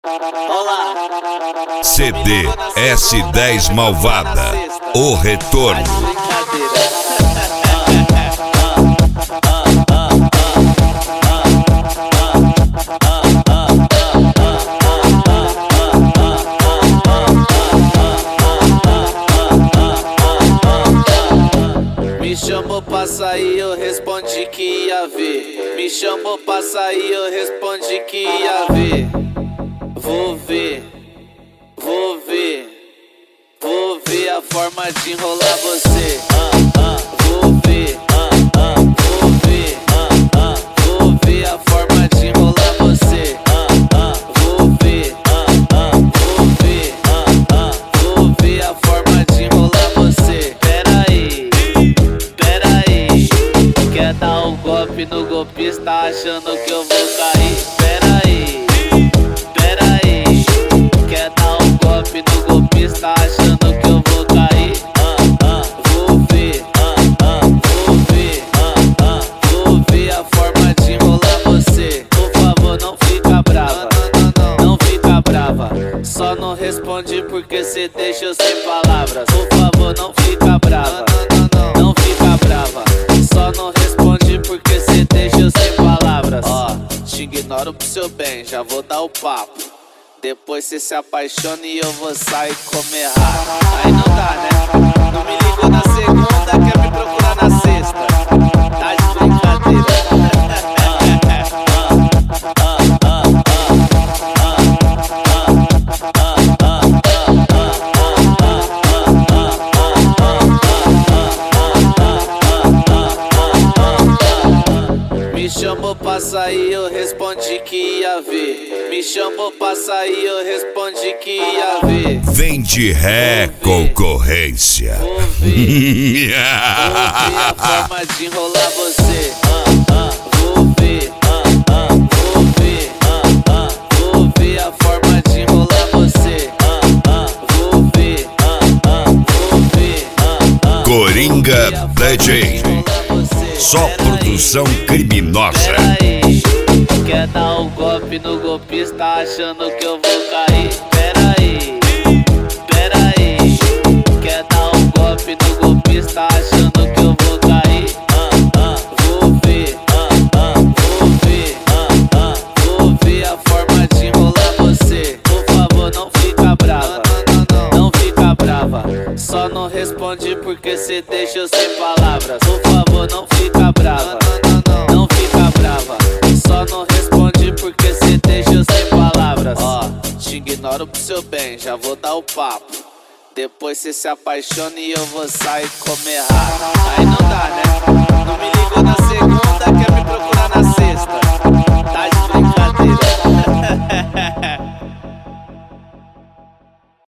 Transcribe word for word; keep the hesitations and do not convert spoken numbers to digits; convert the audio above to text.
Olá. C D S dez Malvada, o retorno. Me chamou pra sair, eu respondi que ia ver. Me chamou pra sair, eu respondi que ia ver. Vou ver, vou ver, vou ver a forma de enrolar você. Vou ver, vou ver, vou ver a forma de enrolar você. Vou ver, vou ver, vou ver a forma de enrolar você. Pera aí, pera aí, quer dar um golpe no golpista achando que eu vou cair? Pera aí, pera aí, quer dar um golpe no golpista achando que eu vou cair? Vou ver, vou ver, vou ver a forma de enrolar você. Por favor, não fica brava, não fica brava. Só não responde porque cê deixa eu sem palavras. Por favor, não fica brava, não fica brava. Só não responde porque cê deixa eu sem palavras. Ó, te ignoro pro seu bem, já vou dar o papo. Depois cê se apaixona e eu vou sair comer rato. Aí não dá, né? Não me ligou na segunda, quer me procurar na sexta. Tá de brincadeira. Me chamou pra sair, eu respondi que ia ver. Me chamou pra sair, eu respondi que ia ver. Vem de ré, concorrência. Vou ver, vou ver a forma de enrolar você. Vou ver, vou ver, vou ver a forma de enrolar você. Vou ver, vou ver, Coringa D J, só produção criminosa. Peraí, quer dar um golpe no golpista achando que eu vou cair? Peraí, peraí, quer dar um golpe no golpista achando que eu vou cair? Vou ver, vou ver, vou ver a forma de enrolar você. Por favor, não fica brava, não fica brava. Só não responde porque cê deixa eu sem palavras. Por favor, não fica brava, não fica brava. Só não responde porque cê deixa eu sem palavras. Ó, te ignoro pro seu bem, já vou dar o papo. Depois cê se apaixona e eu vou sair comer rato. Aí não dá, né?